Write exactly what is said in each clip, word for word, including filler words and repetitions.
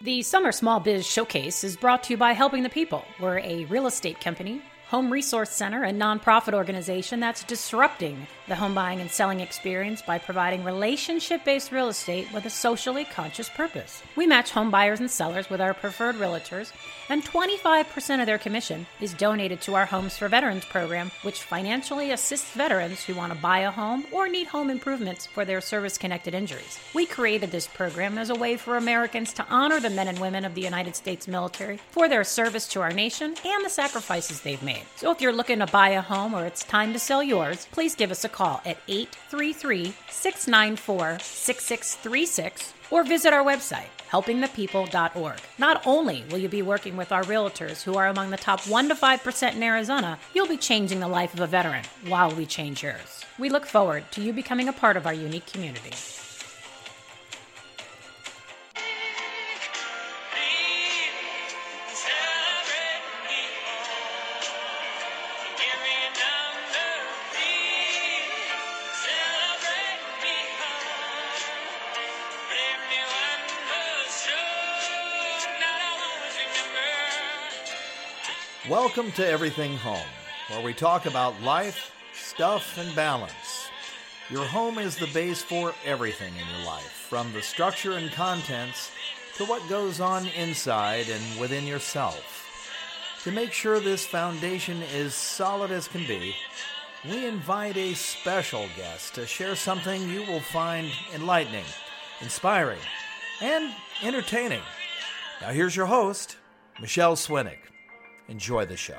The Summer Small Biz Showcase is brought to you by Helping the People. We're a real estate company, home resource center, and nonprofit organization that's disrupting the home buying and selling experience by providing relationship-based real estate with a socially conscious purpose. We match home buyers and sellers with our preferred realtors, and twenty-five percent of their commission is donated to our Homes for Veterans program, which financially assists veterans who want to buy a home or need home improvements for their service-connected injuries. We created this program as a way for Americans to honor the men and women of the United States military for their service to our nation and the sacrifices they've made. So if you're looking to buy a home or it's time to sell yours, please give us a call at eight three three, six nine four, six six three six or visit our website, helping the people dot org. Not only will you be working with our realtors who are among the top one to five percent in Arizona, you'll be changing the life of a veteran while we change yours. We look forward to you becoming a part of our unique community. Welcome to Everything Home, where we talk about life, stuff, and balance. Your home is the base for everything in your life, from the structure and contents to what goes on inside and within yourself. To make sure this foundation is solid as can be, we invite a special guest to share something you will find enlightening, inspiring, and entertaining. Now here's your host, Michelle Swinnick. Enjoy the show.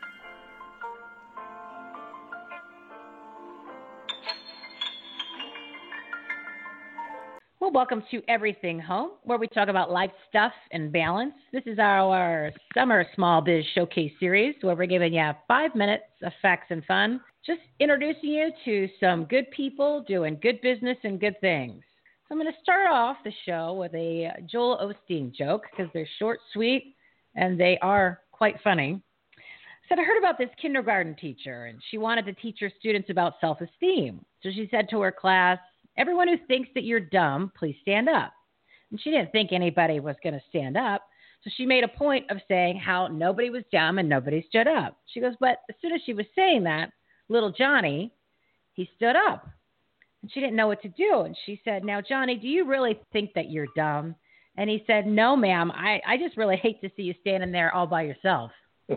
Well, welcome to Everything Home, where we talk about life stuff and balance. This is our Summer Small Biz Showcase series, where we're giving you five minutes of facts and fun, just introducing you to some good people doing good business and good things. So I'm going to start off the show with a Joel Osteen joke, because they're short, sweet, and they are quite funny. Said, I heard about this kindergarten teacher, and she wanted to teach her students about self-esteem. So she said to her class, everyone who thinks that you're dumb, please stand up. And she didn't think anybody was going to stand up. So she made a point of saying how nobody was dumb and nobody stood up. She goes, but as soon as she was saying that, little Johnny, he stood up. And she didn't know what to do. And she said, now, Johnny, do you really think that you're dumb? And he said, no, ma'am, I, I just really hate to see you standing there all by yourself.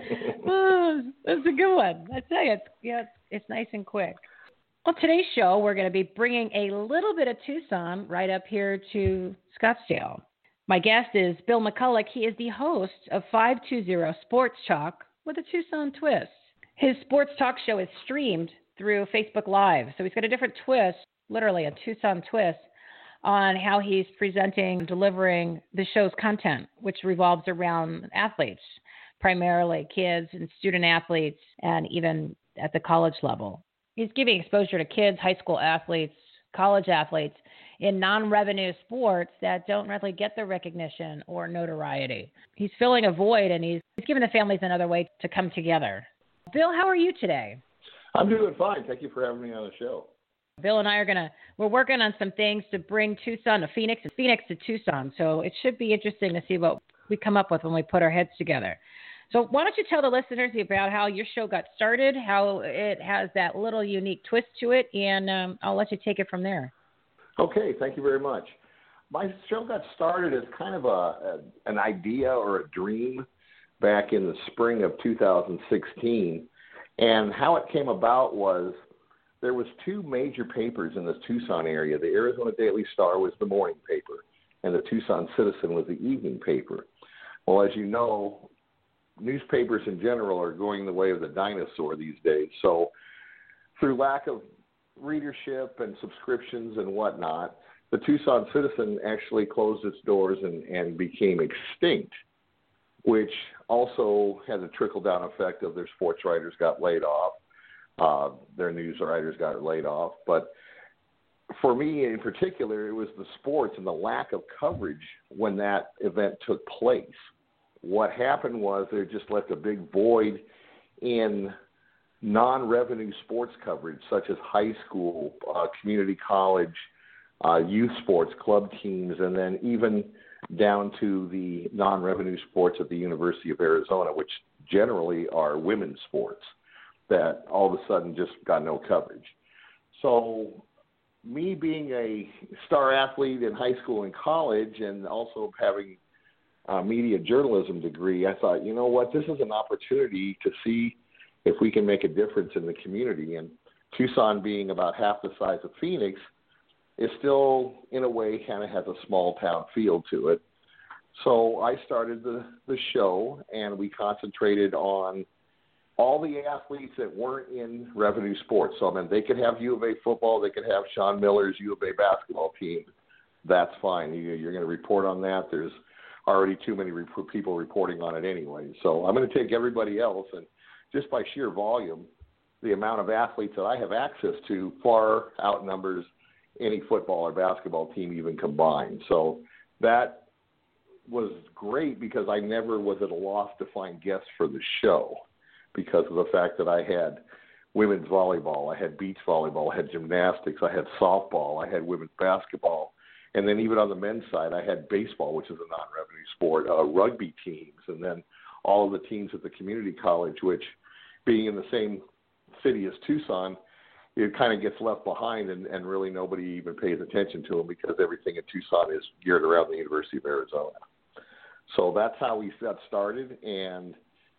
Oh, that's a good one. I tell you, it's, yeah, it's, it's nice and quick. On today's show, we're going to be bringing a little bit of Tucson right up here to Scottsdale. My guest is Bill McCulloch. He is the host of five two zero Sports Talk with a Tucson twist. His sports talk show is streamed through Facebook Live, so he's got a different twist, literally a Tucson twist, on how he's presenting, delivering the show's content, which revolves around athletes, primarily kids and student athletes, and even at the college level. He's giving exposure to kids, high school athletes, college athletes in non-revenue sports that don't really get the recognition or notoriety. He's filling a void, and he's, he's giving the families another way to come together. Bill, how are you today? I'm doing fine. Thank you for having me on the show. Bill and I are going to, we're working on some things to bring Tucson to Phoenix and Phoenix to Tucson. So it should be interesting to see what we come up with when we put our heads together. So why don't you tell the listeners about how your show got started, how it has that little unique twist to it, and um, I'll let you take it from there. Okay, thank you very much. My show got started as kind of a, a an idea or a dream back in the spring of two thousand sixteen. And how it came about was there was two major papers in the Tucson area. The Arizona Daily Star was the morning paper, and the Tucson Citizen was the evening paper. Well, as you know, newspapers in general are going the way of the dinosaur these days. So through lack of readership and subscriptions and whatnot, the Tucson Citizen actually closed its doors and, and became extinct, which also had a trickle-down effect of their sports writers got laid off. Uh, their news writers got laid off. But for me in particular, it was the sports and the lack of coverage when that event took place. What happened was they just left a big void in non-revenue sports coverage, such as high school, uh, community college, uh, youth sports, club teams, and then even down to the non-revenue sports at the University of Arizona, which generally are women's sports that all of a sudden just got no coverage. So me being a star athlete in high school and college and also having a media journalism degree, I thought, you know what, this is an opportunity to see if we can make a difference in the community. And Tucson being about half the size of Phoenix is still, in a way, kind of has a small town feel to it. So I started the, the show, and we concentrated on all the athletes that weren't in revenue sports. So, I mean, they could have U of A football, they could have Sean Miller's U of A basketball team. That's fine. You, you're going to report on that. There's already too many rep- people reporting on it anyway. So I'm going to take everybody else, and just by sheer volume, the amount of athletes that I have access to far outnumbers any football or basketball team even combined. So that was great because I never was at a loss to find guests for the show because of the fact that I had women's volleyball, I had beach volleyball, I had gymnastics, I had softball, I had women's basketball, and then even on the men's side, I had baseball, which is a non-revenue sport, uh, rugby teams, and then all of the teams at the community college, which being in the same city as Tucson, it kind of gets left behind, and, and really nobody even pays attention to them because everything in Tucson is geared around the University of Arizona. So that's how we got started, and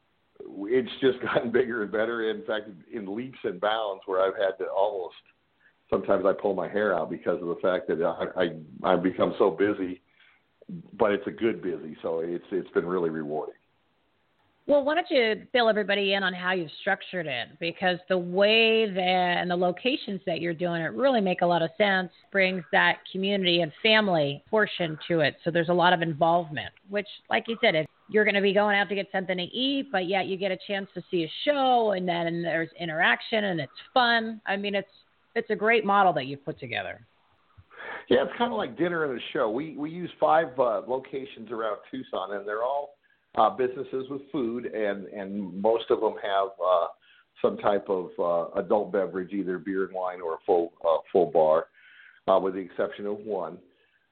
it's just gotten bigger and better. In fact, in leaps and bounds, where I've had to almost sometimes I pull my hair out because of the fact that I, I I've become so busy, but it's a good busy, so it's it's been really rewarding. Well, why don't you fill everybody in on how you've structured it? Because the way that and the locations that you're doing it really make a lot of sense, brings that community and family portion to it. So there's a lot of involvement, which, like you said, if you're going to be going out to get something to eat, but yet you get a chance to see a show, and then there's interaction and it's fun. I mean, it's it's a great model that you've put together. Yeah, it's kind of like dinner and a show. We we use five uh, locations around Tucson, and they're all Uh, businesses with food, and, and most of them have uh, some type of uh, adult beverage, either beer and wine or a full uh, full bar, uh, with the exception of one.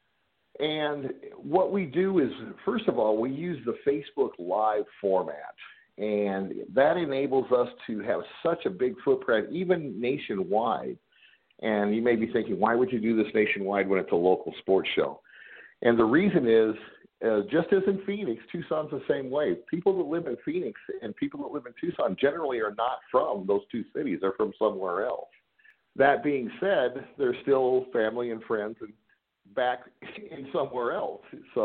And what we do is, first of all, we use the Facebook Live format, and that enables us to have such a big footprint, even nationwide. And you may be thinking, why would you do this nationwide when it's a local sports show? And the reason is, Uh, just as in Phoenix, Tucson's the same way. People that live in Phoenix and people that live in Tucson generally are not from those two cities. They're from somewhere else. That being said, they're still family and friends and back in somewhere else. So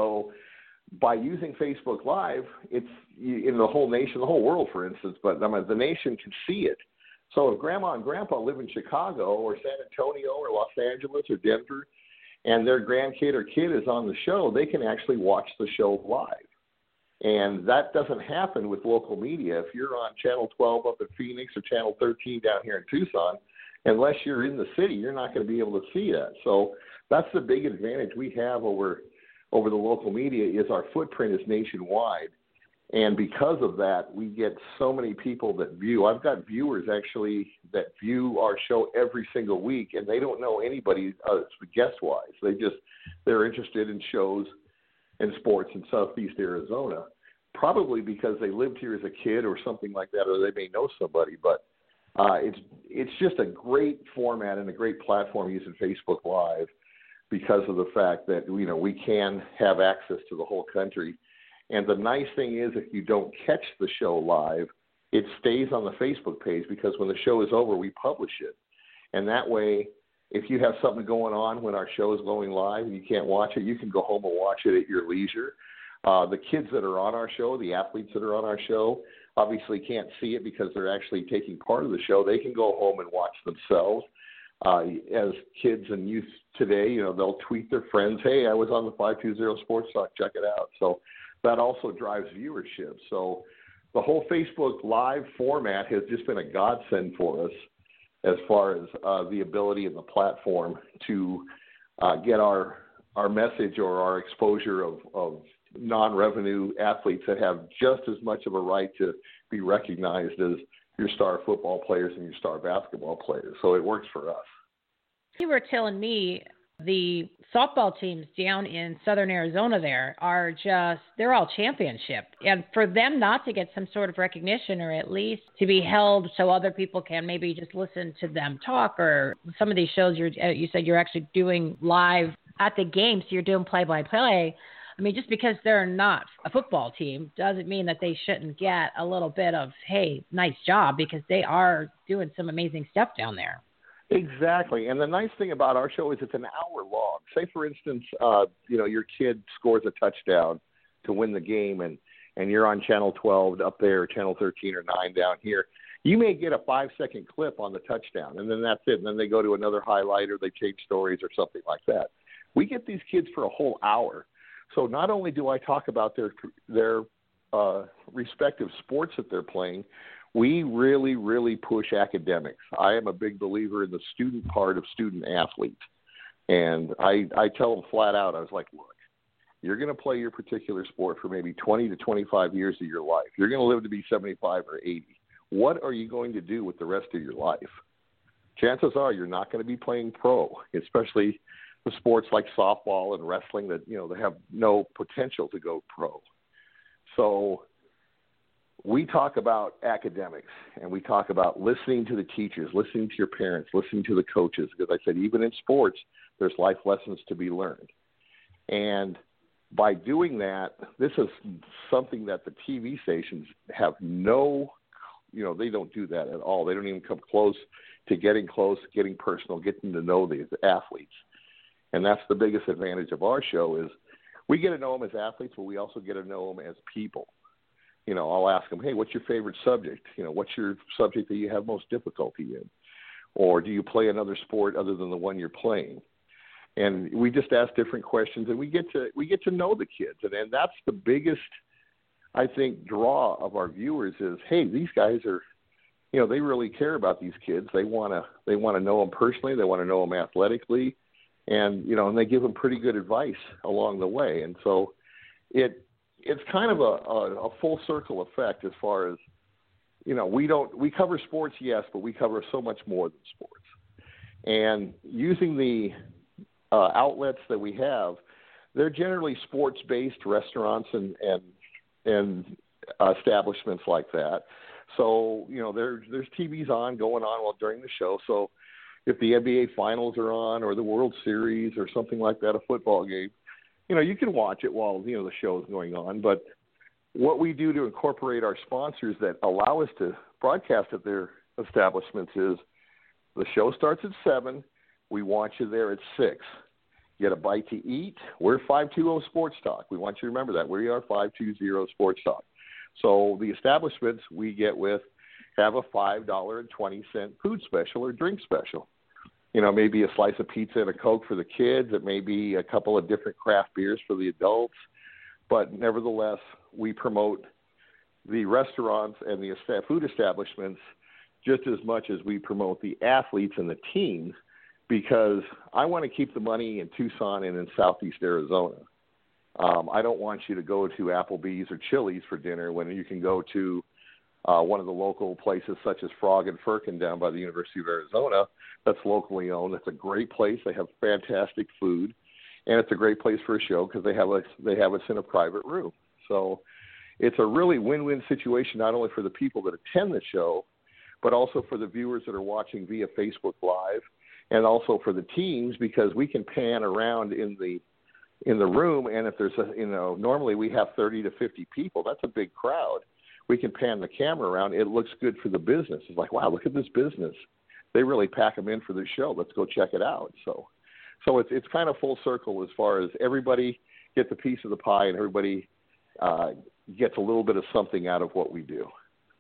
by using Facebook Live, it's in the whole nation, the whole world, for instance, but I mean, the nation can see it. So if Grandma and Grandpa live in Chicago or San Antonio or Los Angeles or Denver, and their grandkid or kid is on the show, they can actually watch the show live. And that doesn't happen with local media. If you're on Channel twelve up in Phoenix or Channel thirteen down here in Tucson, unless you're in the city, you're not going to be able to see that. So that's the big advantage we have over over the local media is our footprint is nationwide. And because of that, we get so many people that view. I've got viewers actually that view our show every single week, and they don't know anybody uh, guest-wise. They just they're interested in shows and sports in Southeast Arizona, probably because they lived here as a kid or something like that, or they may know somebody. But uh, it's it's just a great format and a great platform using Facebook Live because of the fact that you know we can have access to the whole country. And the nice thing is, if you don't catch the show live, it stays on the Facebook page because when the show is over, we publish it. And that way, if you have something going on when our show is going live and you can't watch it, you can go home and watch it at your leisure. Uh, the kids that are on our show, the athletes that are on our show, obviously can't see it because they're actually taking part of the show. They can go home and watch themselves. Uh, as kids and youth today, you know, they'll tweet their friends, hey, I was on the five two zero Sports Talk, check it out. So that also drives viewership. So the whole Facebook Live format has just been a godsend for us as far as uh, the ability and the platform to uh, get our our message or our exposure of, of non-revenue athletes that have just as much of a right to be recognized as your star football players and your star basketball players. So it works for us. You were telling me The softball teams down in southern Arizona there are just, they're all championship. And for them not to get some sort of recognition, or at least to be held so other people can maybe just listen to them talk, or some of these shows you're, you said you're actually doing live at the game, so you're doing play-by-play. I mean, just because they're not a football team doesn't mean that they shouldn't get a little bit of, hey, nice job, because they are doing some amazing stuff down there. Exactly. And the nice thing about our show is it's an hour long. Say, for instance, uh, you know, your kid scores a touchdown to win the game, and, and you're on Channel twelve up there, Channel thirteen or nine down here. You may get a five-second clip on the touchdown, and then that's it. And then they go to another highlight, or they change stories or something like that. We get these kids for a whole hour. So not only do I talk about their their uh, respective sports that they're playing, we really, really push academics. I am a big believer in the student part of student athletes. And I, I tell them flat out, I was like, look, you're going to play your particular sport for maybe twenty to twenty-five years of your life. You're going to live to be seventy-five or eighty. What are you going to do with the rest of your life? Chances are you're not going to be playing pro, especially the sports like softball and wrestling that, you know, they have no potential to go pro. So we talk about academics, and we talk about listening to the teachers, listening to your parents, listening to the coaches, because I said even in sports, there's life lessons to be learned. And by doing that, this is something that the T V stations have no, you know, they don't do that at all. They don't even come close to getting close, getting personal, getting to know the athletes. And that's the biggest advantage of our show is we get to know them as athletes, but we also get to know them as people. You know, I'll ask them, hey, what's your favorite subject? You know, what's your subject that you have most difficulty in? Or do you play another sport other than the one you're playing? And we just ask different questions, and we get to we get to know the kids. And, and that's the biggest, I think, draw of our viewers is, hey, these guys are, you know, they really care about these kids. They want to they want to know them personally. They want to know them athletically. And, you know, and they give them pretty good advice along the way. And so it it's kind of a, a, a full circle effect as far as, you know, we don't we cover sports, yes, but we cover so much more than sports. And using the uh, outlets that we have, they're generally sports-based restaurants and and, and uh, establishments like that. So, you know, there, there's T Vs on going on while during the show. So if the N B A Finals are on or the World Series or something like that, a football game, you know, you can watch it while, you know, the show is going on. But what we do to incorporate our sponsors that allow us to broadcast at their establishments is the show starts at seven. We want you there at six. Get a bite to eat. We're five two zero Sports Talk. We want you to remember that. We are five two zero Sports Talk. So the establishments we get with have a five dollars and twenty cents food special or drink special. You know, maybe a slice of pizza and a Coke for the kids. It may be a couple of different craft beers for the adults. But nevertheless, we promote the restaurants and the food establishments just as much as we promote the athletes and the teams, because I want to keep the money in Tucson and in Southeast Arizona. Um, I don't want you to go to Applebee's or Chili's for dinner when you can go to uh, one of the local places such as Frog and Firkin down by the University of Arizona that's locally owned. It's a great place. They have fantastic food, and it's a great place for a show because they have us they have us in a private room. So it's a really win-win situation, not only for the people that attend the show, but also for the viewers that are watching via Facebook Live, and also for the teams, because we can pan around in the in the room, and if there's a, you know, normally we have thirty to fifty people. That's a big crowd. We can pan the camera around. It looks good for the business. It's like, wow, look at this business. They really pack them in for the show. Let's go check it out. So, so it's it's kind of full circle as far as everybody gets a piece of the pie, and everybody uh, gets a little bit of something out of what we do.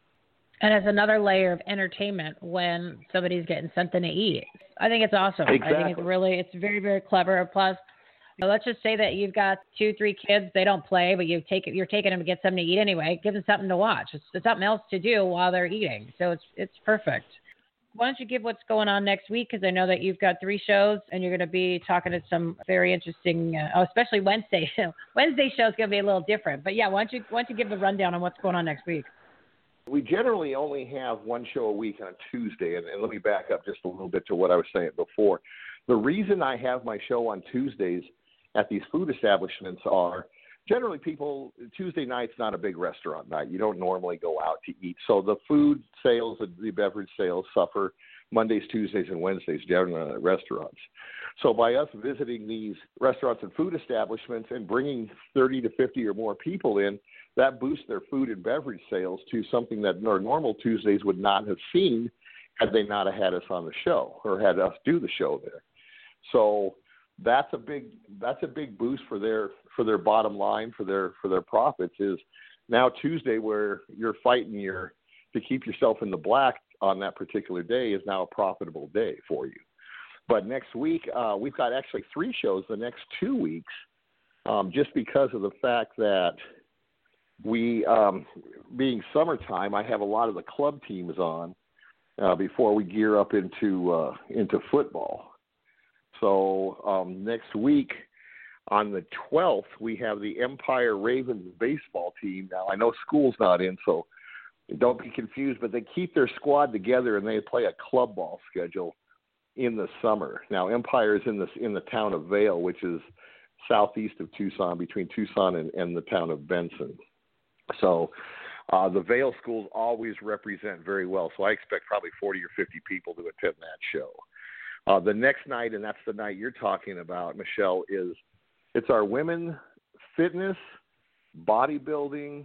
And it's another layer of entertainment when somebody's getting something to eat. I think it's awesome. Exactly. I think it's really, it's very, very clever. Plus, you know, let's just say that you've got two, three kids. They don't play, but you take it, you're taking them to get something to eat anyway. Give them something to watch. It's, it's something else to do while they're eating. So it's it's perfect. Why don't you give what's going on next week? Because I know that you've got three shows, and you're going to be talking to some very interesting, uh, oh, especially Wednesday. Wednesday show is going to be a little different. But yeah, why don't you why don't you give the rundown on what's going on next week? We generally only have one show a week on a Tuesday, and, and let me back up just a little bit to what I was saying before. The reason I have my show on Tuesdays at these food establishments are generally people, Tuesday night's not a big restaurant night. You don't normally go out to eat. So the food sales and the beverage sales suffer Mondays, Tuesdays, and Wednesdays generally at restaurants. So by us visiting these restaurants and food establishments and bringing thirty to fifty or more people in, that boosts their food and beverage sales to something that our normal Tuesdays would not have seen had they not have had us on the show or had us do the show there. So that's a big that's a big boost for their for their bottom line, for their for their profits, is now Tuesday where you're fighting your to keep yourself in the black on that particular day is now a profitable day for you. But next week, uh, we've got actually three shows the next two weeks, um, just because of the fact that we, um, being summertime, I have a lot of the club teams on uh, before we gear up into uh, into football. So um, next week, on the twelfth, we have the Empire Ravens baseball team. Now, I know school's not in, so don't be confused, but they keep their squad together and they play a club ball schedule in the summer. Now, Empire is in the, in the town of Vail, which is southeast of Tucson, between Tucson and, and the town of Benson. So uh, the Vail schools always represent very well. So I expect probably forty or fifty people to attend that show. Uh, the next night, and that's the night you're talking about, Michelle, is it's our women fitness, bodybuilding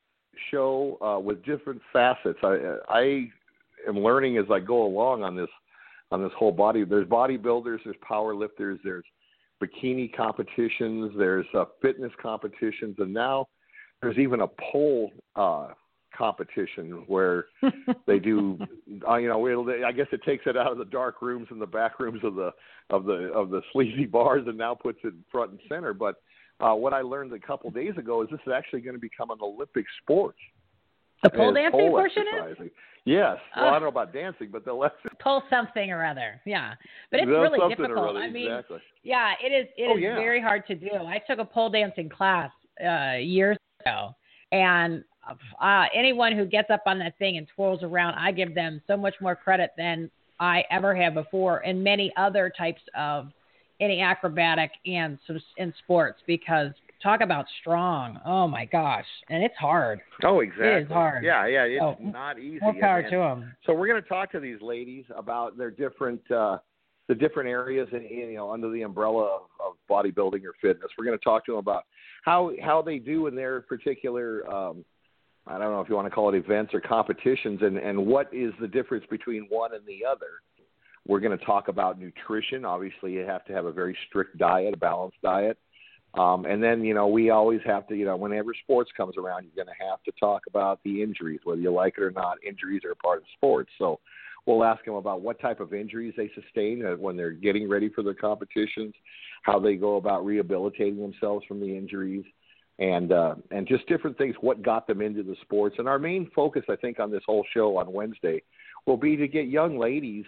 show uh, with different facets. I, I am learning as I go along on this on this whole body. There's bodybuilders, there's power lifters, there's bikini competitions, there's uh, fitness competitions, and now there's even a pole uh, competition where they do. Uh, you know, I guess it takes it out of the dark rooms and the back rooms of the of the of the sleazy bars and now puts it front and center. But Uh, what I learned a couple days ago is this is actually going to become an Olympic sport. The pole dancing pole portion is? Yes. Well, uh, I don't know about dancing, but they'll pole something or other. Yeah, but it's They'll really something difficult. Or other, I mean, exactly. yeah, it is. It oh, is yeah. very hard to do. I took a pole dancing class uh, years ago, and uh, anyone who gets up on that thing and twirls around, I give them so much more credit than I ever have before in many other types of any acrobatic and in sports, because talk about strong. Oh my gosh. And it's hard. Oh, exactly. It is hard. Yeah, yeah. It's oh, not easy. More power and, to them. So we're going to talk to these ladies about their different, uh, the different areas in, in, you know, under the umbrella of, of bodybuilding or fitness. We're going to talk to them about how, how they do in their particular, um, I don't know if you want to call it events or competitions, and, and what is the difference between one and the other. We're going to talk about nutrition. Obviously, you have to have a very strict diet, a balanced diet. Um, and then, you know, we always have to, you know, whenever sports comes around, you're going to have to talk about the injuries, whether you like it or not. Injuries are a part of sports. So we'll ask them about what type of injuries they sustain when they're getting ready for their competitions, how they go about rehabilitating themselves from the injuries, and uh, and just different things, what got them into the sports. And our main focus, I think, on this whole show on Wednesday will be to get young ladies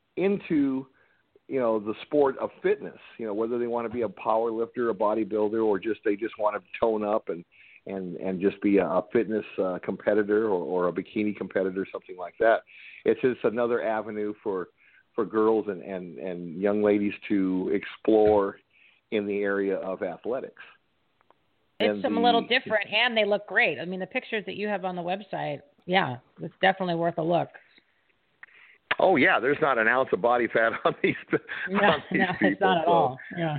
into, you know, the sport of fitness, you know, whether they want to be a power lifter, a bodybuilder, or just they just want to tone up and, and, and just be a fitness uh, competitor or, or a bikini competitor, something like that. It's just another avenue for, for girls and, and, and young ladies to explore in the area of athletics. It's some a little different, and they look great. I mean, the pictures that you have on the website, yeah, it's definitely worth a look. Oh, yeah, there's not an ounce of body fat on these, no, on these no, people. It's not at so. all. Yeah.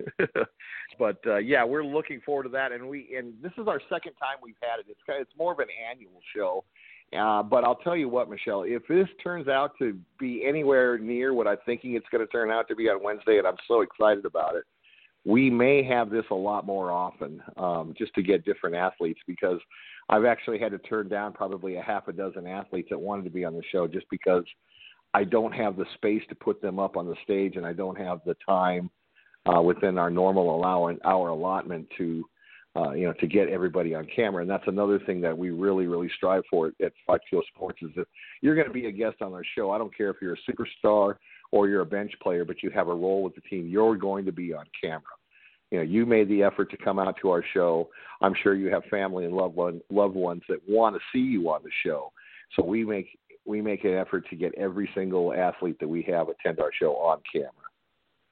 But, uh, yeah, we're looking forward to that. And we and this is our second time we've had it. It's, it's more of an annual show. Uh, but I'll tell you what, Michelle, if this turns out to be anywhere near what I'm thinking it's going to turn out to be on Wednesday, and I'm so excited about it, we may have this a lot more often, um, just to get different athletes, because I've actually had to turn down probably a half a dozen athletes that wanted to be on the show just because I don't have the space to put them up on the stage, and I don't have the time uh, within our normal allowance, our allotment to, uh, you know, to get everybody on camera. And that's another thing that we really, really strive for at Fight Field Sports is that you're going to be a guest on our show. I don't care if you're a superstar or you're a bench player, but you have a role with the team. You're going to be on camera. You know, you made the effort to come out to our show. I'm sure you have family and loved one, loved ones that want to see you on the show. So we make we make an effort to get every single athlete that we have attend our show on camera.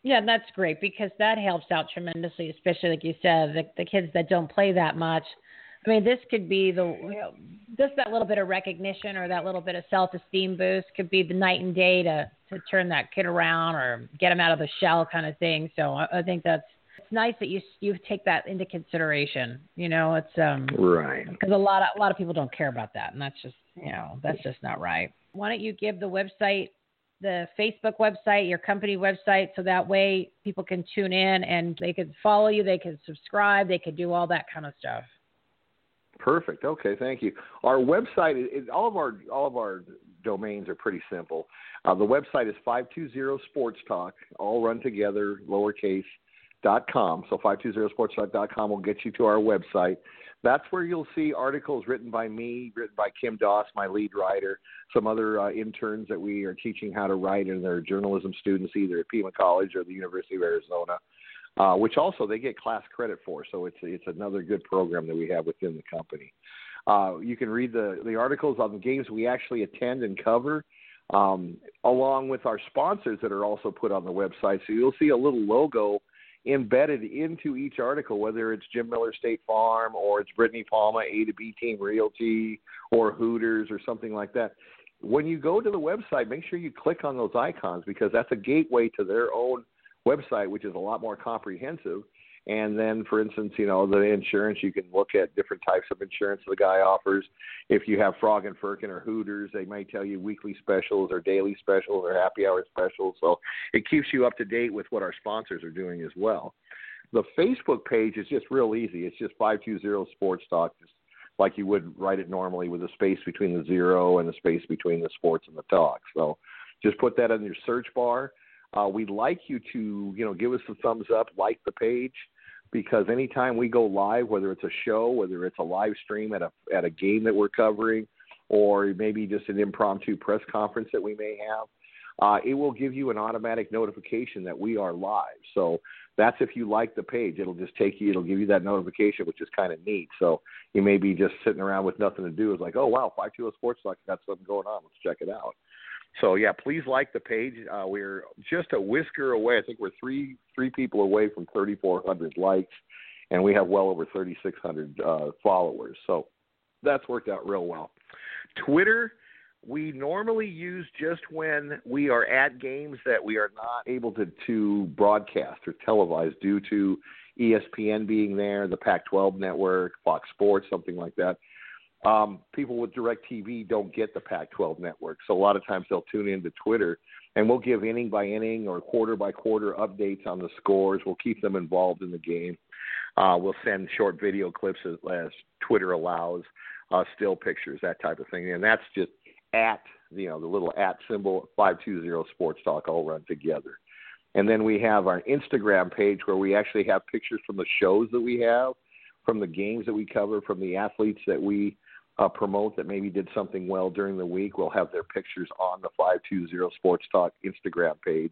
Yeah, that's great because that helps out tremendously, especially like you said, the, the kids that don't play that much. I mean, this could be the, you know, just that little bit of recognition or that little bit of self-esteem boost could be the night and day to, to turn that kid around or get him out of the shell kind of thing. So I, I think that's, it's nice that you you take that into consideration. You know, it's um right because a lot of a lot of people don't care about that, and that's just you know that's just not right. Why don't you give the website, the Facebook website, your company website, so that way people can tune in and they can follow you, they can subscribe, they can do all that kind of stuff. Perfect. Okay, thank you. Our website, is, all of our all of our domains are pretty simple. Uh, the website is five two zero Sports Talk, all run together, lowercase, dot com. So five two zero sports talk dot com will get you to our website. That's where you'll see articles written by me, written by Kim Doss, my lead writer, some other uh, interns that we are teaching how to write, and they're journalism students either at Pima College or the University of Arizona. Uh, which also they get class credit for. So it's it's another good program that we have within the company. Uh, you can read the, the articles on the games we actually attend and cover, um, along with our sponsors that are also put on the website. So you'll see a little logo embedded into each article, whether it's Jim Miller State Farm or it's Brittany Palma, A to B Team Realty, or Hooters or something like that. When you go to the website, make sure you click on those icons because that's a gateway to their own website, which is a lot more comprehensive. And then, for instance, you know, the insurance, you can look at different types of insurance the guy offers. If you have Frog and Firkin or Hooters, they might tell you weekly specials or daily specials or happy hour specials. So it keeps you up to date with what our sponsors are doing as well. The Facebook page is just real easy. It's just five two zero Sports Talk, just like you would write it normally with a space between the zero and the space between the sports and the talk. So just put that in your search bar. Uh, we'd like you to, you know, give us a thumbs up, like the page, because anytime we go live, whether it's a show, whether it's a live stream at a at a game that we're covering, or maybe just an impromptu press conference that we may have, uh, it will give you an automatic notification that we are live. So that's if you like the page. It'll just take you, it'll give you that notification, which is kind of neat. So you may be just sitting around with nothing to do. It's like, oh, wow, five two zero Sports Talk got something going on. Let's check it out. So, yeah, please like the page. Uh, we're just a whisker away. I think we're three three people away from thirty-four hundred likes, and we have well over thirty-six hundred uh, followers. So that's worked out real well. Twitter, we normally use just when we are at games that we are not able to, to broadcast or televise due to E S P N being there, the Pac twelve network, Fox Sports, something like that. Um, people with DirecTV don't get the Pac twelve network, so a lot of times they'll tune into Twitter, and we'll give inning by inning or quarter by quarter updates on the scores. We'll keep them involved in the game. Uh, we'll send short video clips as, as Twitter allows, uh, still pictures, that type of thing, and that's just at, you know, the little at symbol, five two zero Sports Talk, all run together. And then we have our Instagram page where we actually have pictures from the shows that we have, from the games that we cover, from the athletes that we Uh, promote that maybe did something well during the week. We'll have their pictures on the five two zero Sports Talk Instagram page.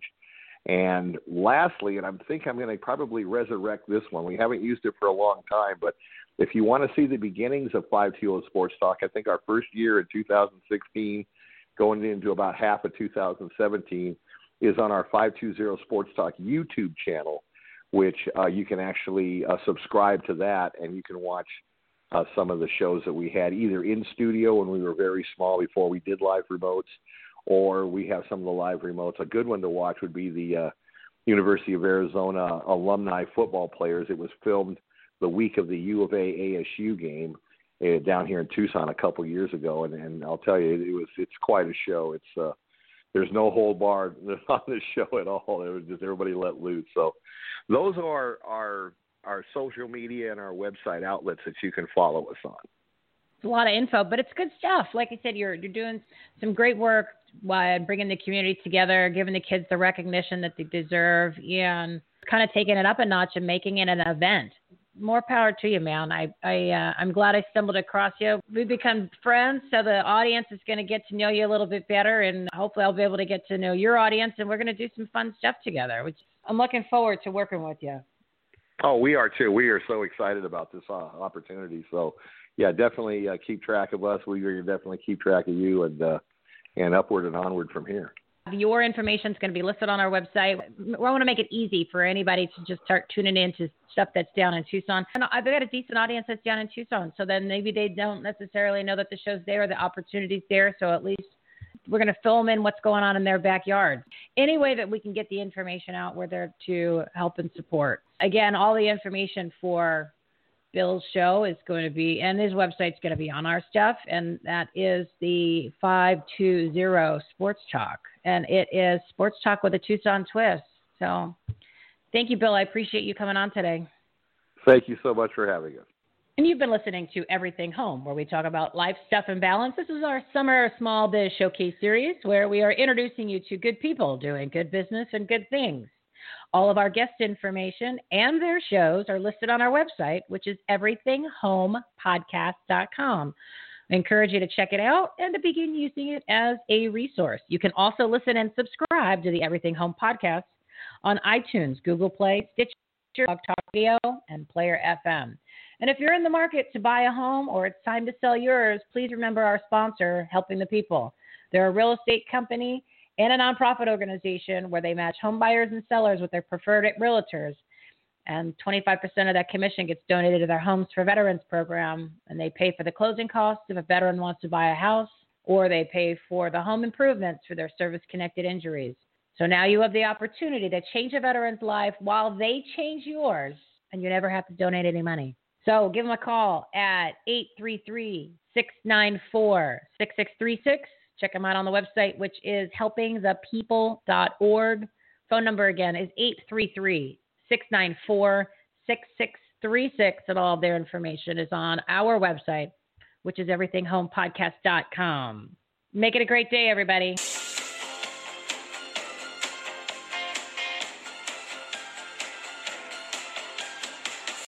And lastly, and I think I'm going to probably resurrect this one. We haven't used it for a long time, but if you want to see the beginnings of five two zero Sports Talk, I think our first year in two thousand sixteen, going into about half of two thousand seventeen, is on our five two zero Sports Talk YouTube channel, which uh, you can actually uh, subscribe to that, and you can watch Uh, some of the shows that we had either in studio when we were very small before we did live remotes, or we have some of the live remotes. A good one to watch would be the uh, University of Arizona alumni football players. It was filmed the week of the U of A A S U game uh, down here in Tucson a couple years ago, and, and I'll tell you, it was it's quite a show. It's uh, there's no hold bar on this show at all. It was just everybody let loose. So those are our our social media and our website outlets that you can follow us on. It's a lot of info, but it's good stuff. Like I said, you're you're doing some great work while bringing the community together, giving the kids the recognition that they deserve, and kind of taking it up a notch and making it an event. More power to you, man. I, I, uh, I'm glad I stumbled across you. We've become friends, so the audience is going to get to know you a little bit better, and hopefully I'll be able to get to know your audience, and we're going to do some fun stuff together, which I'm looking forward to working with you. Oh, we are too. We are so excited about this uh, opportunity. So, yeah, definitely uh, keep track of us. We are definitely keep track of you, and uh, and upward and onward from here. Your information is going to be listed on our website. We want to make it easy for anybody to just start tuning in to stuff that's down in Tucson. And I've got a decent audience that's down in Tucson, so then maybe they don't necessarily know that the show's there, the opportunity's there, so at least we're going to film in what's going on in their backyard. Any way that we can get the information out, we're there to help and support. Again, all the information for Bill's show is going to be, and his website's going to be on our stuff, and that is the five two zero Sports Talk, and it is Sports Talk with a Tucson twist. So thank you, Bill. I appreciate you coming on today. Thank you so much for having us. And you've been listening to Everything Home, where we talk about life, stuff, and balance. This is our Summer Small Biz Showcase series, where we are introducing you to good people doing good business and good things. All of our guest information and their shows are listed on our website, which is everything home podcast dot com. I encourage you to check it out and to begin using it as a resource. You can also listen and subscribe to the Everything Home podcast on iTunes, Google Play, Stitcher, Blog Talk Radio, and Player F M. And if you're in the market to buy a home or it's time to sell yours, please remember our sponsor, Helping the People. They're a real estate company and a nonprofit organization where they match home buyers and sellers with their preferred realtors. And twenty-five percent of that commission gets donated to their Homes for Veterans program. And they pay for the closing costs if a veteran wants to buy a house, or they pay for the home improvements for their service-connected injuries. So now you have the opportunity to change a veteran's life while they change yours, and you never have to donate any money. So give them a call at eight three three, six nine four, six six three six. Check them out on the website, which is helping the people dot org. Phone number again is eight three three, six nine four, six six three six. And all of their information is on our website, which is everything home podcast dot com. Make it a great day, everybody.